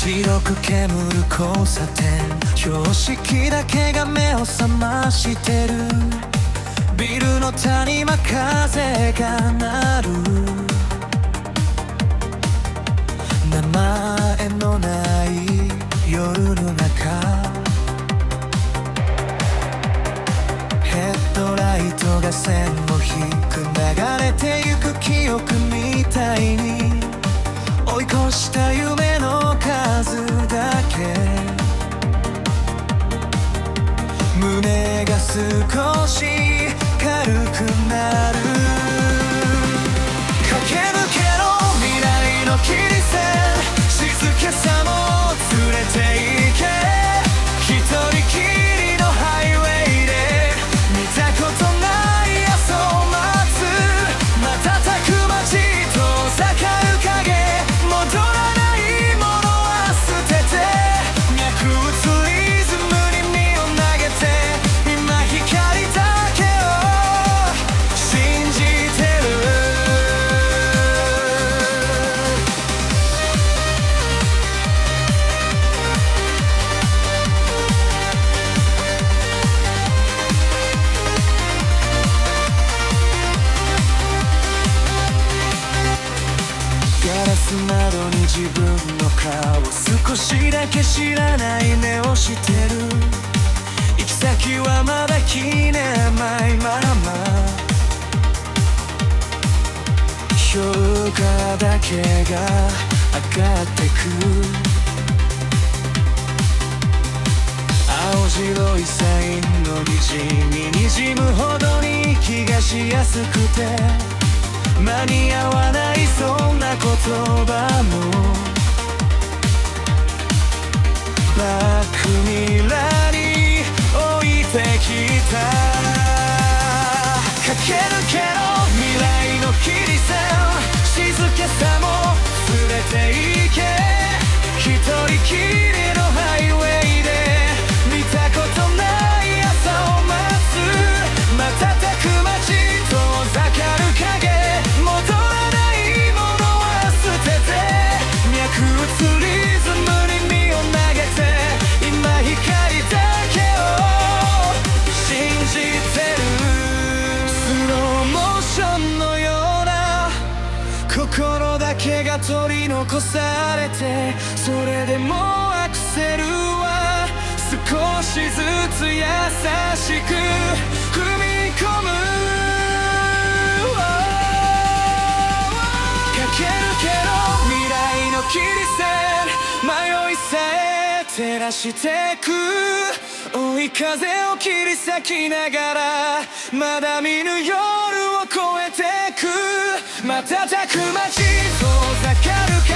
白く煙る交差点、標識だけが目を覚ましてる。ビルの谷間風が鳴る。名前のない夜の中、ヘッドライトが線を引く。流れてゆく記憶みたいに追い越した夢の数だけ。胸が少し軽くなる。駆け抜けろ未来の切り線、静けさも連れて行け。一人きりのハイウェイで見たことない朝を待つ。瞬く街遠ざかる影、戻らないものは捨てて。脈打つリズムに身を投げて、今光だけを信じてる。ガラス窓に自分の顔、少しだけ知らない目をしてる。行き先はまだ決めないまま、評価だけが上がってく。青白いサインの滲みにじむほどに息がしやすくて、間に合わないそんな言葉もバックミラーに置いてきた。駆け抜けろ未来の切り線、静けさも連れて行け。一人きりのハイウェイで見たことない朝を待つ。瞬く街遠ざかる影、戻らないものは捨てて。脈打つリズムに身を投げて、今光だけを信じてる。スローモーションのような心だけが取り残されて、それでもアクセルは少しずつ優しく踏み込む。駆け抜けろ未来の切り線、迷いさえ照らしてく。追い風を切り裂きながら、まだ見ぬ夜を越えてく。瞬く街遠ざかる